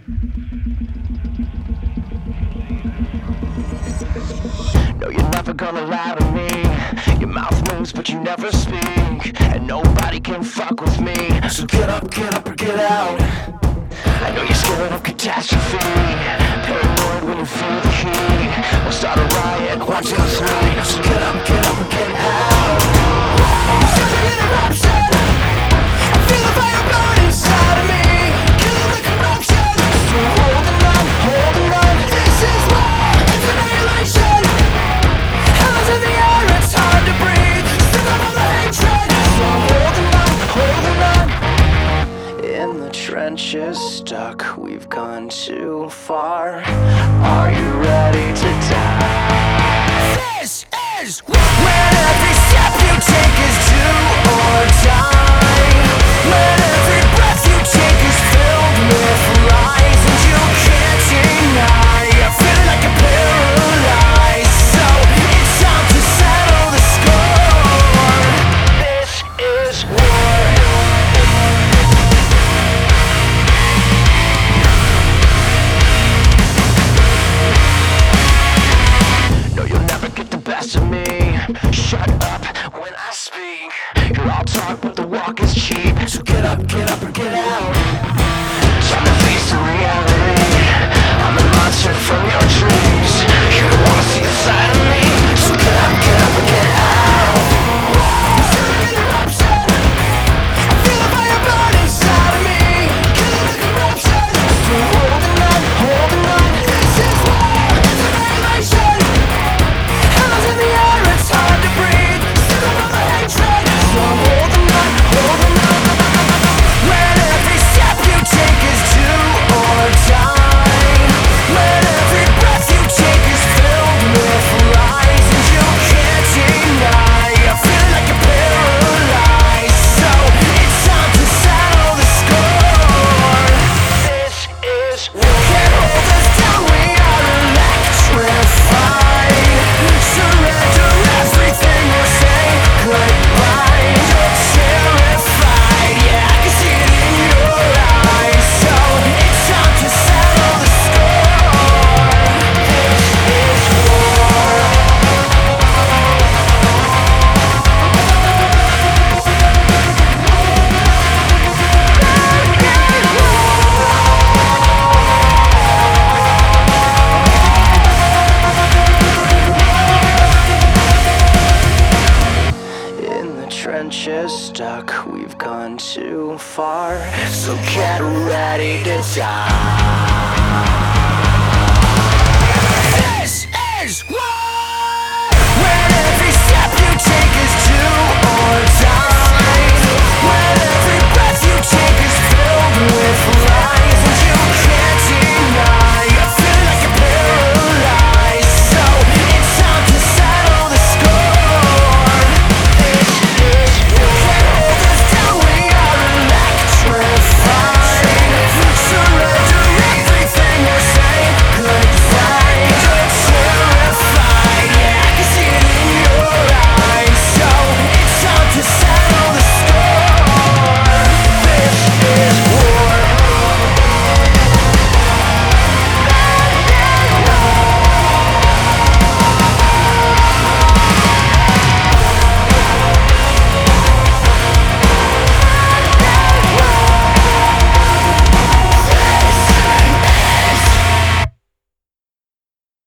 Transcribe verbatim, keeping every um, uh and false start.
No, you're never gonna lie to me. Your mouth moves but you never speak, and nobody can fuck with me. So get up, get up or get out. I know you're scared of catastrophe, paranoid when you feel the heat. We'll start a riot, one, two, three. So get up, get up or get out. Such an interruption, I feel the fire burn inside of me. Kill the corruption, still holding on, holding on. This is war, it's annihilation. Hell's in the air, it's hard to breathe. Still on all the hatred, so I'm holding on, holding on. In the trenches, stuck, we've gone too far. Are you ready to die? This is when every step you take is do or die. When every breath you take is filled with lies, and you can't deny you're feeling like you're paralyzed. So it's time to settle the score. This is war. To me, shut up when I speak. You're all talk but the walk is cheap. So get up, get up or get out. Time to face the reality. I'm a monster from your dreams. You don't wanna see the side of me. So get up, get up or get out. Still an interruption, I feel the fire burn inside of me. Kill the corruption, still holding on, holding on. This is war, it's annihilation. In the air, it's hard to breathe. Still on the hatred, so I'm holding on, holding on. When every step you take is do or die. When every breath you take is filled with lies, and you can't deny you're feeling like you're paralyzed. So it's time to settle the score. This is war. Can't hold us down, we are electrified. Surrender everything or say goodbye. You're terrified, yeah, I can see it in your eyes. So it's time to settle the score. This is war. Trenches stuck, we've gone too far. So get ready to die.